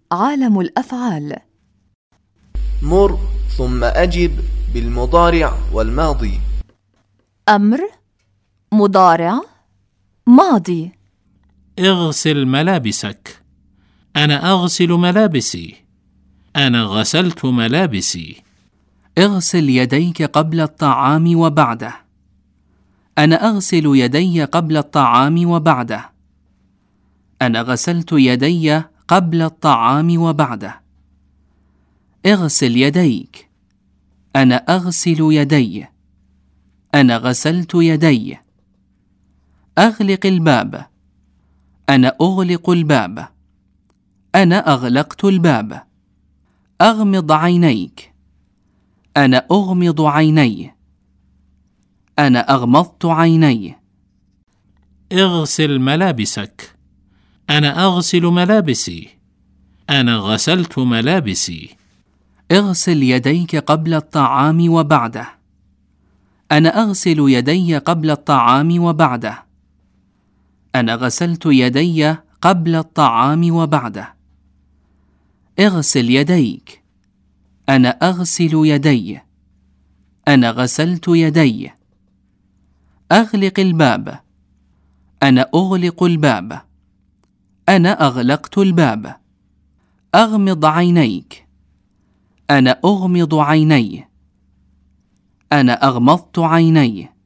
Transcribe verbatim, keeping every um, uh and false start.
عالم الأفعال. مر ثم أجب بالمضارع والماضي. أمر، مضارع، ماضي. اغسل ملابسك. أنا أغسل ملابسي. أنا غسلت ملابسي. اغسل يديك قبل الطعام وبعده. أنا أغسل يدي قبل الطعام وبعده. أنا غسلت يدي قبل الطعام وبعده. اغسل يديك. أنا أغسل يدي. أنا غسلت يدي. أغلق الباب. أنا أغلق الباب. أنا أغلقت الباب. أغمض عينيك. أنا أغمض عيني. أنا أغمضت عيني. اغسل ملابسك. أنا أغسل ملابسي. أنا غسلت ملابسي. اغسل يديك قبل الطعام وبعده. أنا أغسل يدي قبل الطعام وبعده. أنا غسلت يدي قبل الطعام وبعده. اغسل يديك. أنا أغسل يدي. أنا غسلت يدي. أغلق الباب. أنا أغلق الباب. أنا أغلقت الباب. أغمض عينيك. أنا أغمض عيني. أنا أغمضت عيني.